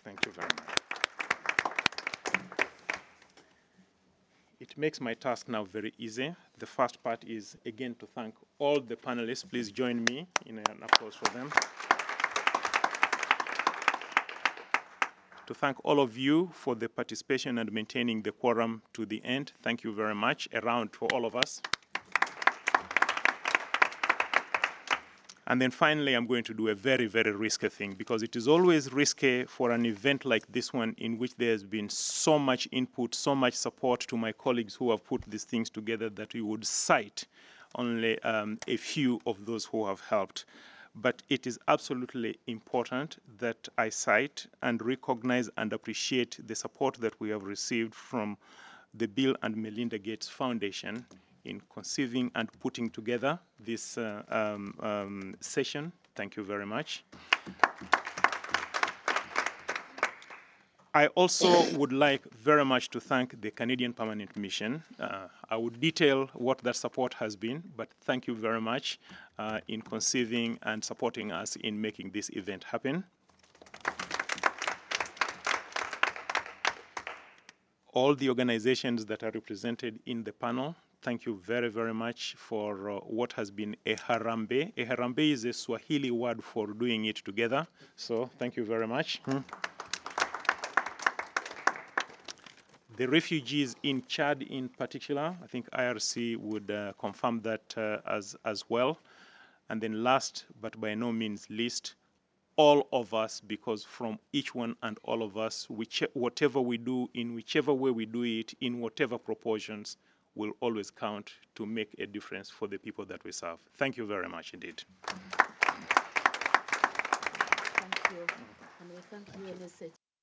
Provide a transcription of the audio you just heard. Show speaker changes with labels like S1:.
S1: Thank you very much. It makes my task now very easy. The first part is, again, to thank all the panelists. Please join me in an applause for them. To thank all of you for the participation and maintaining the quorum to the end. Thank you very much. A round for all of us. And then finally, I'm going to do a very, very risky thing, because it is always risky for an event like this one, in which there's been so much input, so much support to my colleagues who have put these things together, that we would cite only a few of those who have helped. But it is absolutely important that I cite and recognize and appreciate the support that we have received from the Bill and Melinda Gates Foundation in conceiving and putting together this session. Thank you very much. I also would like very much to thank the Canadian Permanent Mission. I would detail what that support has been, but thank you very much in conceiving and supporting us in making this event happen. All the organizations that are represented in the panel, thank you very, very much for what has been a harambe. A harambe is a Swahili word for doing it together, so thank you very much. The refugees in Chad in particular, I think IRC would confirm that as well. And then last, but by no means least, all of us, because from each one and all of us, whatever we do, in whichever way we do it, in whatever proportions, will always count to make a difference for the people that we serve. Thank you very much indeed.
S2: Thank you. And we thank you, Elise.